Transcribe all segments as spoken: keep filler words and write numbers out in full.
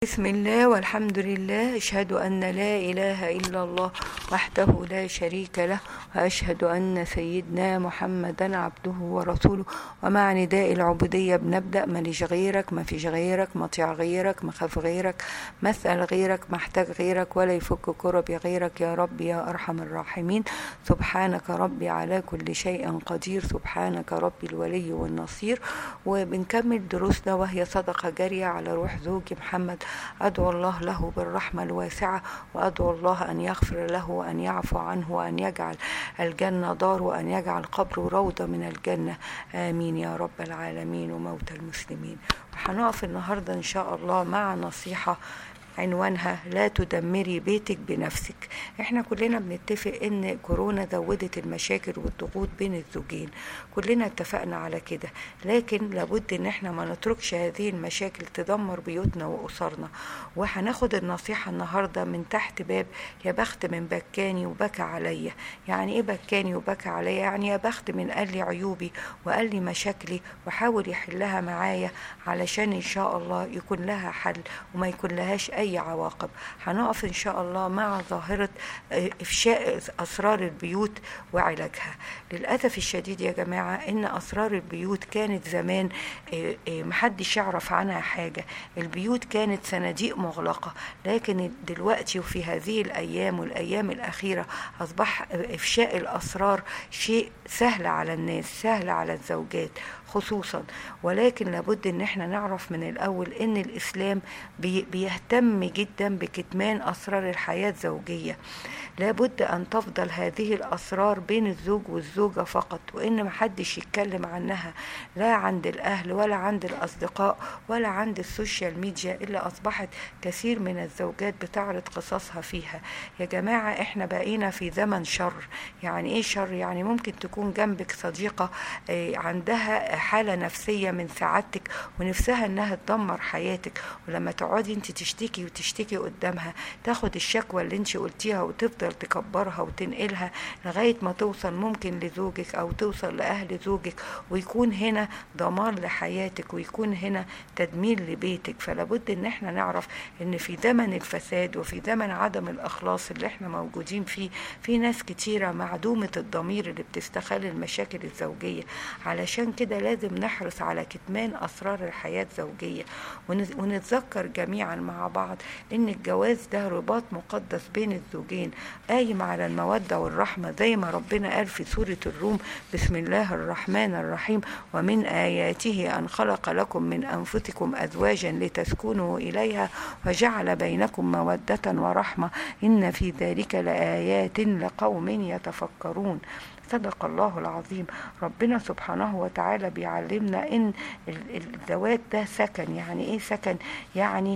بسم الله والحمد لله، أشهد أن لا إله إلا الله وحده لا شريك له، وأشهد أن سيدنا محمدا عبده ورسوله. ومع نداء العبودية بنبدأ: ماليش غيرك، ما فيش غيرك، مطيع غيرك، مخاف غيرك، مسأل غيرك، محتاج غيرك، ولا يفك كرب غيرك يا رب يا أرحم الراحمين. سبحانك ربي على كل شيء قدير، سبحانك ربي الولي والنصير. وبنكمل دروسنا وهي صدقة جارية على روح زوجي محمد. أدعو الله له بالرحمة الواسعة، وأدعو الله أن يغفر له وأن يعفو عنه وأن يجعل الجنة دار وأن يجعل قبره روضة من الجنة، آمين يا رب العالمين وموتى المسلمين. وهنقف النهاردة إن شاء الله مع نصيحة عنوانها: لا تدمري بيتك بنفسك. احنا كلنا بنتفق ان كورونا زودت المشاكل والضغوط بين الزوجين، كلنا اتفقنا على كده، لكن لابد ان احنا ما نتركش هذه المشاكل تدمر بيوتنا واسرنا. وهناخد النصيحة النهاردة من تحت باب: يا بخت من بكاني وبكى عليا. يعني ايه بكاني وبكى عليا؟ يعني يا بخت من قال لي عيوبي وقال لي مشاكلي وحاول يحلها معايا، علشان ان شاء الله يكون لها حل وما يكون لهاش أي عواقب. هنقف إن شاء الله مع ظاهرة إفشاء أسرار البيوت وعلاجها. للأسف الشديد يا جماعة إن أسرار البيوت كانت زمان محدش يعرف عنها حاجة، البيوت كانت صناديق مغلقة، لكن دلوقتي وفي هذه الأيام والأيام الأخيرة أصبح إفشاء الأسرار شيء سهل على الناس، سهل على الزوجات خصوصا. ولكن لابد ان احنا نعرف من الاول ان الاسلام بي بيهتم جدا بكتمان اسرار الحياة الزوجية. لابد ان تفضل هذه الاسرار بين الزوج والزوجة فقط، وان محدش يتكلم عنها لا عند الاهل ولا عند الاصدقاء ولا عند السوشيال ميديا اللي اصبحت كثير من الزوجات بتعرض قصصها فيها. يا جماعة احنا بقينا في زمن شر. يعني ايه شر؟ يعني ممكن تكون جنبك صديقة عندها حالة نفسية من سعادتك ونفسها انها تدمر حياتك، ولما تقعدي انت تشتكي وتشتكي قدامها تاخد الشكوى اللي انت قلتيها وتفضل تكبرها وتنقلها لغاية ما توصل ممكن لزوجك او توصل لأهل زوجك، ويكون هنا دمار لحياتك ويكون هنا تدمير لبيتك. فلابد ان احنا نعرف ان في زمن الفساد وفي زمن عدم الاخلاص اللي احنا موجودين فيه، في ناس كتيرة معدومة الضمير اللي بتستغل المشاكل الزوجية. علشان كده لازم نحرص على كتمان أسرار الحياة الزوجية، ونتذكر جميعا مع بعض إن الجواز ده رباط مقدس بين الزوجين قايم على المودة والرحمة، زي ما ربنا قال في سورة الروم: بسم الله الرحمن الرحيم: ومن آياته أن خلق لكم من أنفسكم أزواجا لتسكنوا إليها وجعل بينكم مودة ورحمة إن في ذلك لآيات لقوم يتفكرون. صدق الله العظيم. ربنا سبحانه وتعالى بيعلمنا ان الزواج ده سكن. يعني ايه سكن؟ يعني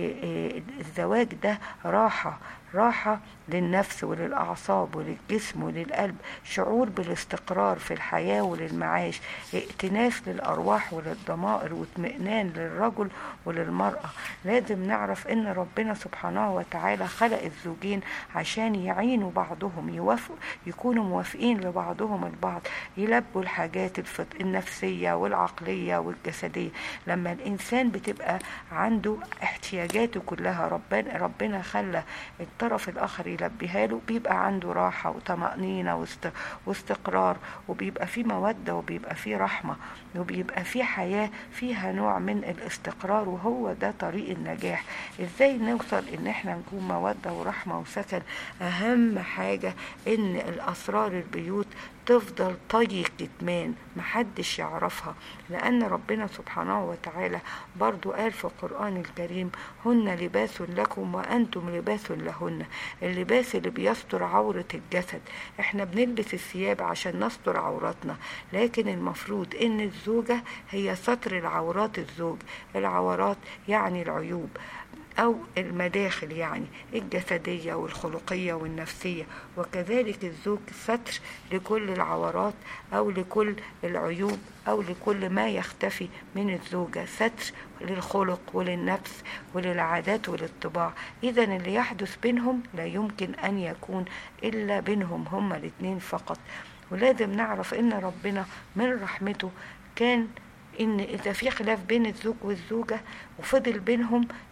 الزواج ده راحة، راحة للنفس وللأعصاب وللجسم وللقلب، شعور بالاستقرار في الحياة وللمعاش، ائتناس للأرواح وللضمائر، واطمئنان للرجل وللمرأة. لازم نعرف ان ربنا سبحانه وتعالى خلق الزوجين عشان يعينوا بعضهم، يوافقوا يكونوا موافقين لبعضهم البعض، يلبوا الحاجات النفسية والعقلية والجسدية. لما الإنسان بتبقى عنده احتياجاته كلها ربنا, ربنا خلى الطرف الآخر يلبيها له، بيبقى عنده راحة وطمأنينة واستقرار، وبيبقى فيه مودة وبيبقى فيه رحمة وبيبقى فيه حياة فيها نوع من الاستقرار، وهو ده طريق النجاح. ازاي نوصل ان احنا نكون مودة ورحمة وسكن؟ اهم حاجة ان الاسرار البيوت تفضل طي كتمان محدش يعرفها، لأن ربنا سبحانه وتعالى برضو قال في القرآن الكريم: هن لباس لكم وأنتم لباس لهن. اللباس اللي بيستر عورة الجسد، احنا بنلبس الثياب عشان نستر عوراتنا، لكن المفروض ان الزوجة هي ستر العورات الزوج. العورات يعني العيوب أو المداخل، يعني الجسدية والخلقية والنفسية، وكذلك الزوج ستر لكل العورات أو لكل العيوب أو لكل ما يختفي من الزوجة، ستر للخلق وللنفس وللعادات وللطباع. إذا اللي يحدث بينهم لا يمكن أن يكون إلا بينهم هما الاثنين فقط. ولازم نعرف إن ربنا من رحمته كان إن إذا في خلاف بين الزوج والزوجة وفضل بينهم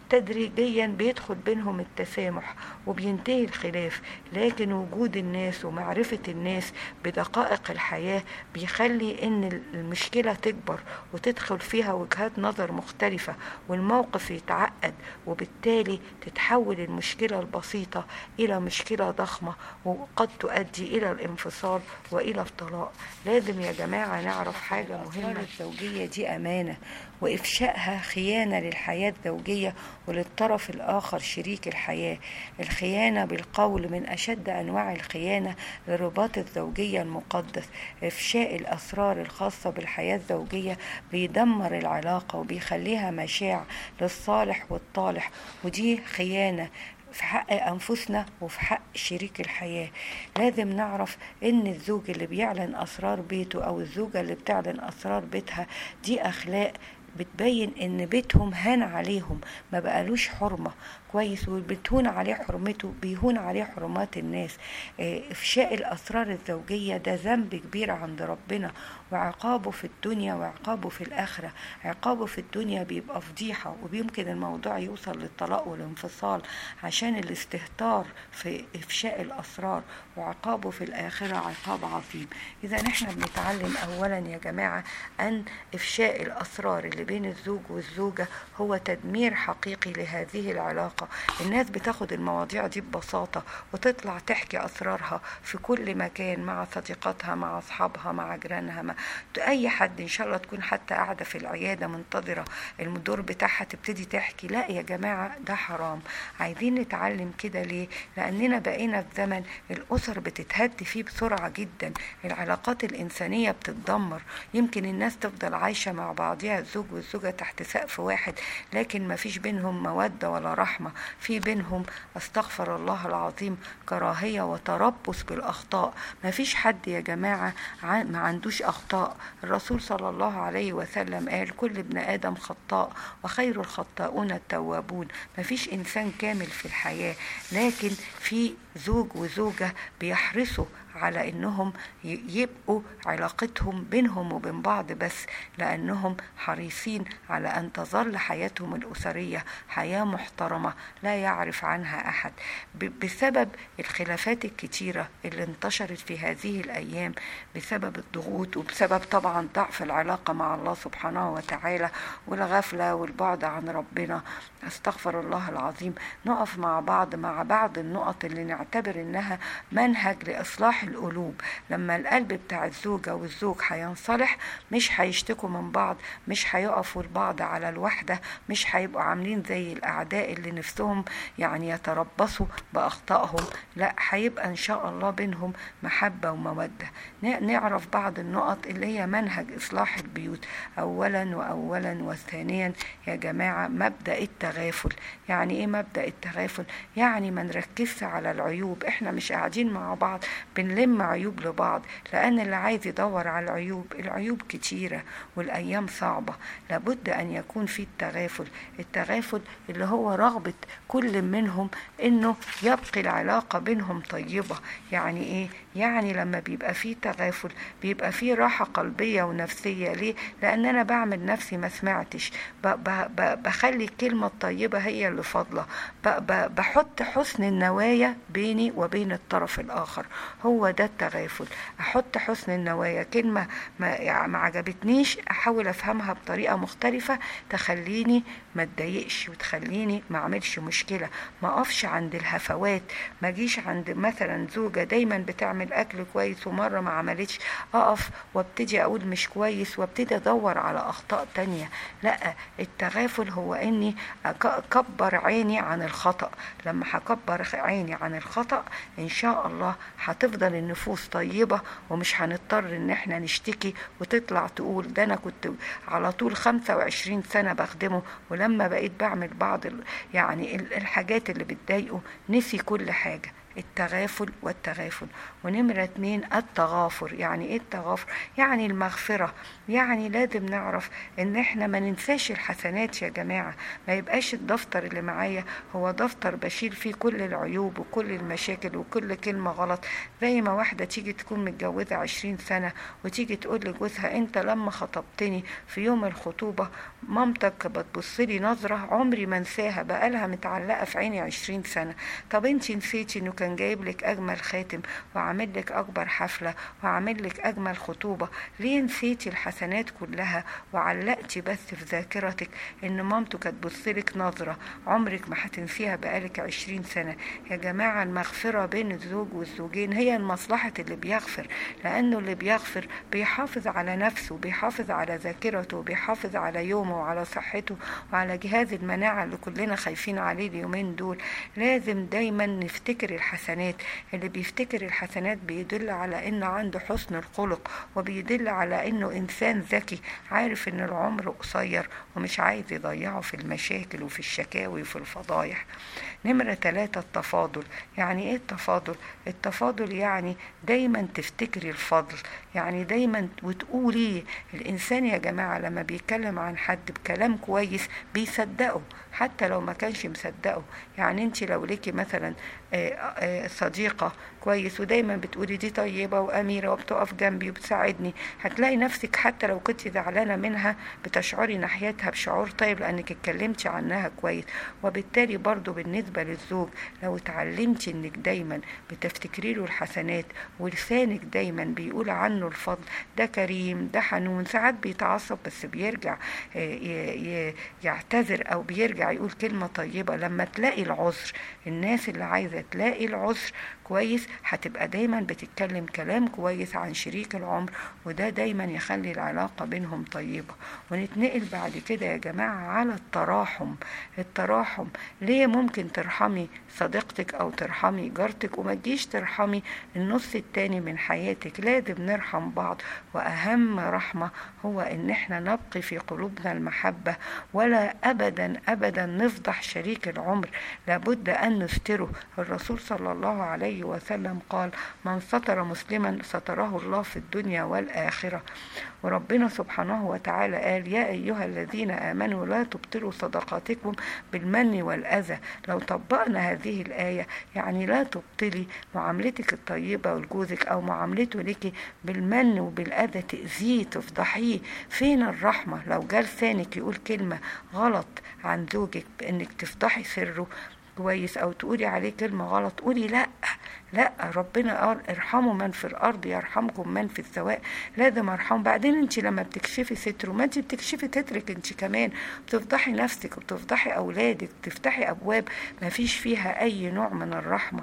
تدريجيا بيدخل بينهم التسامح وبينتهي الخلاف. لكن وجود الناس ومعرفة الناس بدقائق الحياة بيخلي ان المشكلة تكبر وتدخل فيها وجهات نظر مختلفة والموقف يتعقد، وبالتالي تتحول المشكلة البسيطة إلى مشكلة ضخمة وقد تؤدي إلى الانفصال وإلى الطلاق. لازم يا جماعة نعرف حاجة مهمة، الزوجية دي أمانة، وإفشائها خيانة للحياة الزوجية وللطرف الآخر شريك الحياة. الخيانة بالقول من أشد أنواع الخيانة لرباط الزوجية المقدس. إفشاء الأسرار الخاصة بالحياة الزوجية بيدمر العلاقة وبيخليها مشاع للصالح والطالح، ودي خيانة في حق أنفسنا وفي حق شريك الحياة. لازم نعرف إن الزوج اللي بيعلن أسرار بيته أو الزوجة اللي بتعلن أسرار بيتها دي أخلاق بتبين ان بيتهم هان عليهم، ما بقالوش حرمة كويس، وبتهون عليه حرمته بيهون عليه حرمات الناس. افشاء الاسرار الزوجية ده ذنب كبير عند ربنا، وعقابه في الدنيا وعقابه في الاخرة. عقابه في الدنيا بيبقى فضيحة، وبيمكن الموضوع يوصل للطلاق والانفصال عشان الاستهتار في افشاء الاسرار، وعقابه في الاخرة عقاب عظيم. اذا احنا بنتعلم اولا يا جماعة ان افشاء الاسرار اللي بين الزوج والزوجة هو تدمير حقيقي لهذه العلاقة. الناس بتاخد المواضيع دي ببساطة وتطلع تحكي أسرارها في كل مكان، مع صديقاتها، مع أصحابها، مع جيرانها، مع أي حد. إن شاء الله تكون حتى قاعدة في العيادة منتظرة المدور بتاعها تبتدي تحكي. لا يا جماعة، ده حرام. عايزين نتعلم كده ليه؟ لأننا بقينا في زمن الأسر بتتهد فيه بسرعة جدا، العلاقات الإنسانية بتتدمر. يمكن الناس تفضل عايشة مع بعضها، الزوج والزوجة تحت سقف واحد، لكن ما فيش بينهم مودة ولا رحمة، في بينهم استغفر الله العظيم كراهية وتربص بالأخطاء. ما فيش حد يا جماعة ما عندوش أخطاء. الرسول صلى الله عليه وسلم قال كل ابن آدم خطاء وخير الخطاؤون التوابون. ما فيش إنسان كامل في الحياة، لكن في زوج وزوجة بيحرصوا على انهم يبقوا علاقتهم بينهم وبين بعض بس، لانهم حريصين على ان تظل حياتهم الاسرية حياة محترمة لا يعرف عنها احد. بسبب الخلافات الكتيرة اللي انتشرت في هذه الايام، بسبب الضغوط وبسبب طبعا ضعف العلاقة مع الله سبحانه وتعالى والغفلة والبعد عن ربنا، استغفر الله العظيم. نقف مع بعض مع بعض النقط اللي نعتبر انها منهج لاصلاح القلوب. لما القلب بتاع الزوجة والزوج هينصلح، مش هيشتكوا من بعض، مش هيقفوا البعض على الوحدة، مش هيبقوا عاملين زي الأعداء اللي نفسهم يعني يتربصوا بأخطائهم. لا، هيبقى إن شاء الله بينهم محبة ومودة. نعرف بعض النقط اللي هي منهج إصلاح البيوت. أولا وأولا وثانيا يا جماعة، مبدأ التغافل. يعني إيه مبدأ التغافل؟ يعني ما نركزش على العيوب. إحنا مش قاعدين مع بعض بنلم عيوب لبعض، لأن اللي عايز يدور على العيوب، العيوب كتيرة والأيام صعبة. لابد أن يكون في التغافل. التغافل اللي هو رغبة كل منهم إنه يبقي العلاقة بينهم طيبة. يعني إيه؟ يعني لما بيبقى فيه تغافل بيبقى فيه راحة قلبية ونفسية. ليه؟ لأن أنا بعمل نفسي ما سمعتش، بخلي الكلمة الطيبة هي اللي فاضلة، بحط حسن النوايا بيني وبين الطرف الآخر. هو ده التغافل. أحط حسن النوايا، كلمة ما, ما عجبتنيش أحاول أفهمها بطريقة مختلفة تخليني ما اتضايقش وتخليني ما اعملش مشكلة. ما أقفش عند الهفوات، ما جيش عند مثلا زوجة دايما بتعمل أكل كويس ومرة ما عملتش، أقف وابتدي أقول مش كويس وابتدي أدور على أخطاء تانية. لا، التغافل هو إني أكبر عيني عن الخطأ. لما هكبر عيني عن الخطأ إن شاء الله هتفضل النفوس طيبة، ومش هنضطر إن احنا نشتكي وتطلع تقول ده أنا كنت على طول خمسة وعشرين سنة بخدمه، ولما بقيت بعمل بعض يعني الحاجات اللي بتضايقه نسي كل حاجة. التغافل والتغافل. ونمرة اتنين التغافر. يعني ايه التغافر؟ يعني المغفرة. يعني لازم نعرف ان احنا ما ننساش الحسنات يا جماعة، ما يبقاش الدفتر اللي معايا هو دفتر بشيل فيه كل العيوب وكل المشاكل وكل كلمة غلط. زي ما واحدة تيجي تكون متجوزة عشرين سنة وتيجي تقول لجوزها انت لما خطبتني في يوم الخطوبة مامتك بتبصلي نظرة عمري ما انساها، بقالها متعلقة في عيني عشرين سنة. طب انت نسيتي انه كان جايب لك اجمل خاتم وعامل لك اكبر حفلة وعامل لك اجمل خطوبة؟ ليه نسيتي الحسنات كلها وعلقتي بس في ذاكرتك ان مامته كانت بصلك نظرة عمرك ما هتنسيها بقالك عشرين سنة؟ يا جماعة المغفرة بين الزوج والزوجين هي المصلحة اللي بيغفر، لانه اللي بيغفر بيحافظ على نفسه، بيحافظ على ذاكرته، بيحافظ على يومه وعلى صحته وعلى جهاز المناعة اللي كلنا خايفين عليه اليومين دول. لازم دايما نفتكر الحسنات. اللي بيفتكر الحسنات بيدل على انه عنده حسن الخلق، وبيدل على انه انسان ذكي عارف ان العمر قصير ومش عايز يضيعه في المشاكل وفي الشكاوي وفي الفضايح. نمرة ثلاثة التفاضل. يعني ايه التفاضل؟ التفاضل يعني دايما تفتكري الفضل، يعني دايما وتقولي. الانسان يا جماعة لما بيتكلم عن حد بكلام كويس بيصدقه حتى لو ما كانش مصدقه. يعني انت لو ليكي مثلا صديقة كويس ودايما بتقولي دي طيبة وأميرة وبتقف جنبي وبتساعدني، هتلاقي نفسك حتى لو كنت زعلانة منها بتشعري ناحيتها بشعور طيب لأنك اتكلمتي عنها كويس. وبالتالي برضو بالنسبة للزوج لو اتعلمتي انك دايما بتفتكري له الحسنات ولسانك دايما بيقول عنه الفضل، ده كريم، ده حنون، ساعات بيتعصب بس بيرجع يعتذر أو بيرجع يقول كلمة طيبة. لما تلاقي العذر، الناس اللي عايزة تلاقي العذر كويس هتبقى دايما بتتكلم كلام كويس عن شريك العمر، وده دايما يخلي العلاقة بينهم طيبة. ونتنقل بعد كده يا جماعة على التراحم. التراحم ليه ممكن ترحمي صديقتك او ترحمي جارتك وما تجيش ترحمي النص التاني من حياتك؟ لازم نرحم بعض، واهم رحمة هو ان احنا نبقي في قلوبنا المحبة، ولا ابدا ابدا نفضح شريك العمر، لابد ان نستره. الرسول صلى الله عليه وسلم قال من ستر مسلما ستره الله في الدنيا والآخرة. وربنا سبحانه وتعالى قال يا أيها الذين آمنوا لا تبطلوا صدقاتكم بالمن والأذى. لو طبقنا هذه الآية يعني لا تبطلي معاملتك الطيبة لجوزك أو معاملته لك بالمن وبالأذى، تأذيه تفضحيه. فين الرحمة؟ لو جال لسانك يقول كلمة غلط عن زوجك بأنك تفضحي سره كويس او تقولي عليه كلمة غلط، قولي لا لا، ربنا قال ارحموا من في الارض يرحمكم من في السواء. لازم ارحم. بعدين انت لما بتكشفي ستره ما انت بتكشفي سترك انت كمان، بتفضحي نفسك وبتفضحي اولادك، بتفتحي ابواب ما فيش فيها اي نوع من الرحمة.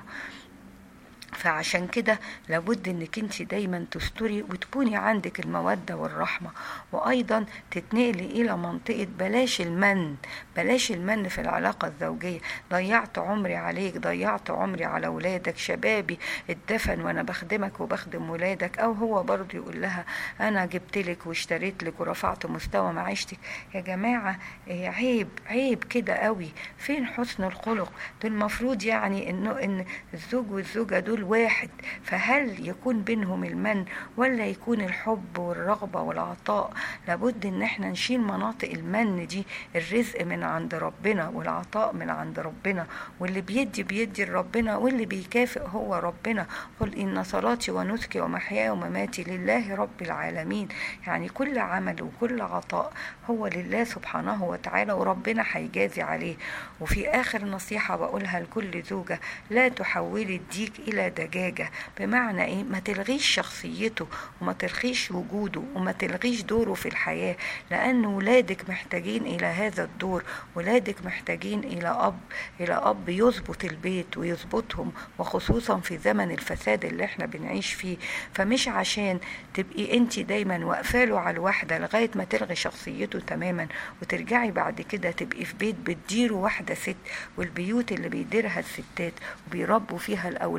فعشان كده لابد انك انت دايما تستري وتكوني عندك المودة والرحمة. وايضا تتنقلي الى منطقة بلاش المن. بلاش المن في العلاقة الزوجية. ضيعت عمري عليك، ضيعت عمري على ولادك، شبابي اتدفن وانا بخدمك وبخدم ولادك. او هو برضو يقول لها انا جبت لك واشتريت لك ورفعت مستوى معيشتك. يا جماعة عيب عيب كده قوي. فين حسن الخلق؟ ده المفروض يعني انه ان الزوج والزوجة دول واحد، فهل يكون بينهم المن ولا يكون الحب والرغبة والعطاء؟ لابد ان احنا نشيل مناطق المن دي. الرزق من عند ربنا والعطاء من عند ربنا، واللي بيدي بيدي لربنا واللي بيكافئ هو ربنا. قل ان صلاتي ونسكي ومحياي ومماتي لله رب العالمين. يعني كل عمل وكل عطاء هو لله سبحانه وتعالى وربنا هيجازي عليه. وفي اخر نصيحة بقولها لكل زوجة، لا تحولي الديك الى دجاجة. بمعنى ايه؟ ما تلغيش شخصيته وما تلغيش وجوده وما تلغيش دوره في الحياة، لان ولادك محتاجين الى هذا الدور. ولادك محتاجين الى اب الى اب يظبط البيت ويظبطهم، وخصوصا في زمن الفساد اللي احنا بنعيش فيه. فمش عشان تبقي انت دايما واقفاله على الواحدة لغاية ما تلغي شخصيته تماما وترجعي بعد كده تبقي في بيت بتديره واحدة ست، والبيوت اللي بيديرها الستات وبيربوا فيها الاولاد ما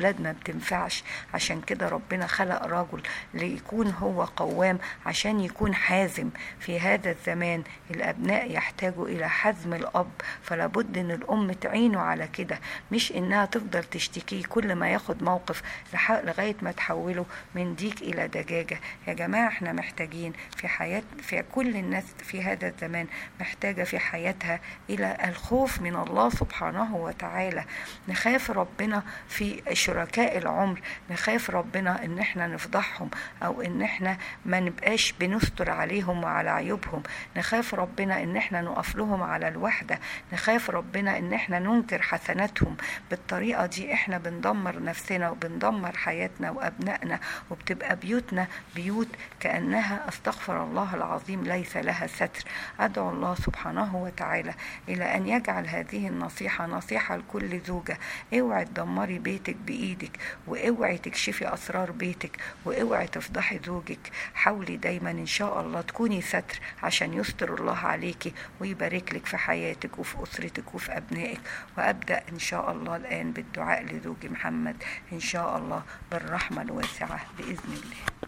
بتنفعش. عشان كده ربنا خلق رجل ليكون هو قوام، عشان يكون حازم. في هذا الزمان الأبناء يحتاجوا إلى حزم الأب، فلا بد إن الأم تعينه على كده، مش إنها تفضل تشتكيه كل ما ياخد موقف لغاية ما تحوله من ديك إلى دجاجة. يا جماعة احنا محتاجين في حياة، في كل الناس في هذا الزمان محتاجة في حياتها إلى الخوف من الله سبحانه وتعالى. نخاف ربنا في شركاء العمر، نخاف ربنا إن احنا نفضحهم أو إن احنا ما نبقاش بنستر عليهم وعلى عيوبهم، نخاف ربنا إن احنا نقف لهم على الوحدة، نخاف ربنا إن احنا ننكر حسناتهم. بالطريقة دي احنا بندمر نفسنا وبندمر حياتنا وأبنائنا، وبتبقى بيوتنا بيوت كأنها استغفر الله العظيم ليس لها ستر. أدعو الله سبحانه وتعالى إلى أن يجعل هذه النصيحة نصيحة لكل زوجة. اوعي تدمري بيتك بإيدك، واوعي تكشفي أسرار بيتك، واوعي تفضحي زوجك. حاولي دايما إن شاء الله تكوني ستر عشان يستر الله عليكي ويبارك لك في حياتك وفي أسرتك وفي أبنائك. وأبدأ إن شاء الله الآن بالدعاء لزوجي محمد إن شاء الله بالرحمة الواسعة بإذن الله.